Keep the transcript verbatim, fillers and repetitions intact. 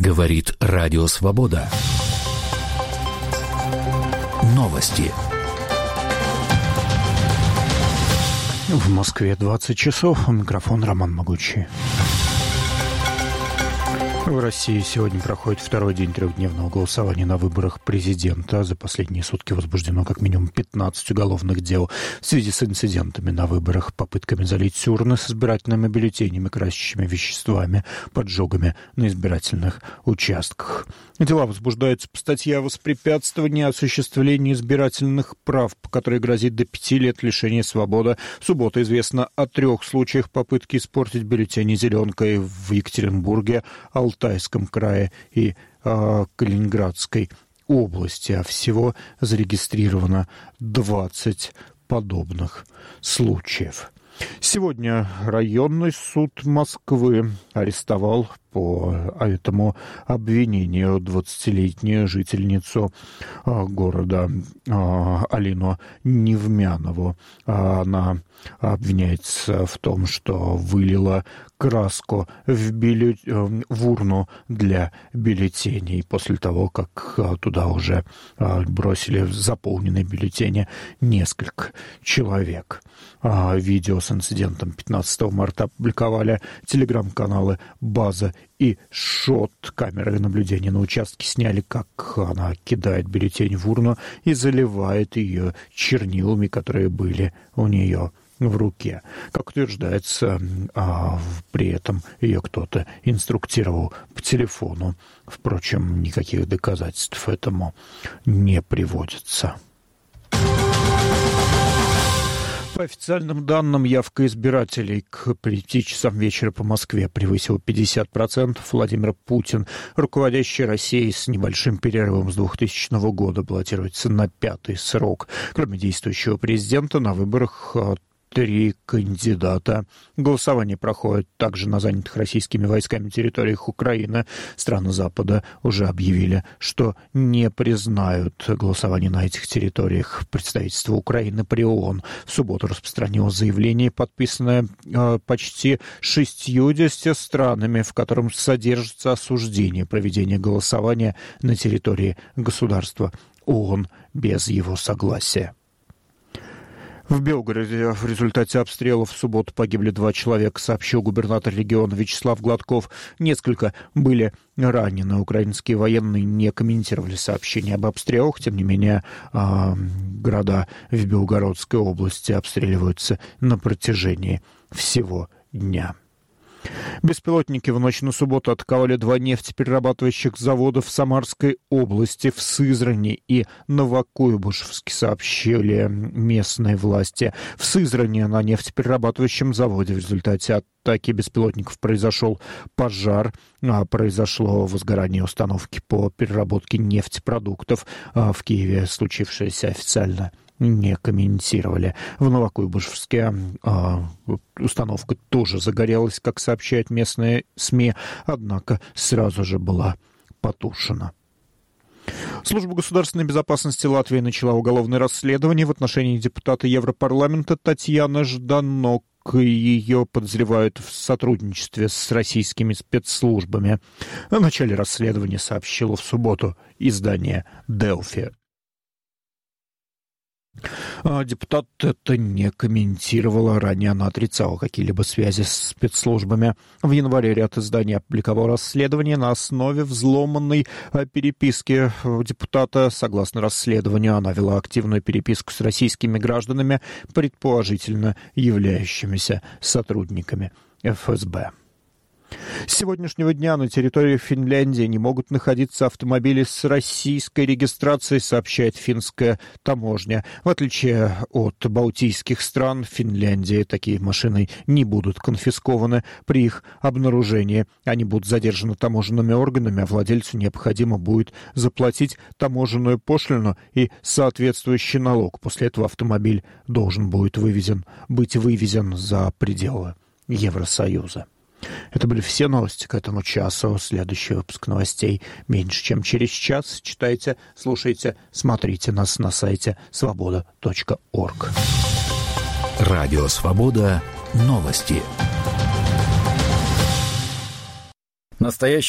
Говорит Радио Свобода. Новости. В Москве двадцать часов. У микрофона Роман Могучий. В России сегодня проходит второй день трехдневного голосования на выборах президента. За последние сутки возбуждено как минимум пятнадцать уголовных дел в связи с инцидентами на выборах, попытками залить урны с избирательными бюллетенями, красящими веществами, поджогами на избирательных участках. Дела возбуждаются по статье о воспрепятствовании осуществлению избирательных прав, по которой грозит до пяти лет лишения свободы. В субботу известно о трех случаях попытки испортить бюллетени зеленкой в Екатеринбурге, Алтайском крае и э, Калининградской области, а всего зарегистрировано двадцать подобных случаев. Сегодня районный суд Москвы арестовал по этому обвинению двадцатилетнюю жительницу а, города а, Алину Невмянову. А, она обвиняется в том, что вылила краску в, бюллет... в урну для бюллетеней после того, как а, туда уже а, бросили заполненные бюллетени несколько человек. А, видео с инцидентом пятнадцатого марта опубликовали телеграм-каналы «База» и «Шот». Камеры наблюдения на участке сняли, как она кидает бюллетень в урну и заливает ее чернилами, которые были у нее в руке. Как утверждается, а, при этом ее кто-то инструктировал по телефону. Впрочем, никаких доказательств этому не приводится. По официальным данным, явка избирателей к пяти часам вечера по Москве превысила пятьдесят процентов. Владимир Путин, руководящий Россией с небольшим перерывом с двухтысячного года, баллотируется на пятый срок. Кроме действующего президента, на выборах три кандидата. Голосование проходит также на занятых российскими войсками территориях Украины. Страны Запада уже объявили, что не признают голосование на этих территориях. Представительство Украины при ООН в субботу распространило заявление, подписанное э, почти шестьюдесятью странами, в котором содержится осуждение проведения голосования на территории государства ООН без его согласия. В Белгороде в результате обстрелов в субботу погибли два человека, сообщил губернатор региона Вячеслав Гладков. Несколько были ранены. Украинские военные не комментировали сообщения об обстрелах. Тем не менее, города в Белгородской области обстреливаются на протяжении всего дня. Беспилотники в ночь на субботу атаковали два нефтеперерабатывающих завода в Самарской области, в Сызрани и Новокуйбышевске, сообщили местные власти. В Сызрани на нефтеперерабатывающем заводе в результате атаки беспилотников произошел пожар, а произошло возгорание установки по переработке нефтепродуктов. А в Киеве случившееся официально не комментировали. В Новокуйбышевске а, установка тоже загорелась, как сообщают местные СМИ, однако сразу же была потушена. Служба государственной безопасности Латвии начала уголовное расследование в отношении депутата Европарламента Татьяны Жданок. Ее подозревают в сотрудничестве с российскими спецслужбами. О начале расследования сообщило в субботу издание «Делфи». Депутат это не комментировала. Ранее она отрицала какие-либо связи с спецслужбами. В январе ряд изданий опубликовал расследование на основе взломанной переписки депутата. Согласно расследованию, она вела активную переписку с российскими гражданами, предположительно являющимися сотрудниками эф эс бэ. С сегодняшнего дня на территории Финляндии не могут находиться автомобили с российской регистрацией, сообщает финская таможня. В отличие от балтийских стран, в Финляндии такие машины не будут конфискованы при их обнаружении. Они будут задержаны таможенными органами, а владельцу необходимо будет заплатить таможенную пошлину и соответствующий налог. После этого автомобиль должен будет вывезен, быть вывезен за пределы Евросоюза. Это были все новости к этому часу. Следующий выпуск новостей меньше, чем через час. Читайте, слушайте, смотрите нас на сайте свобода точка орг. Радио Свобода. Новости. Настоящий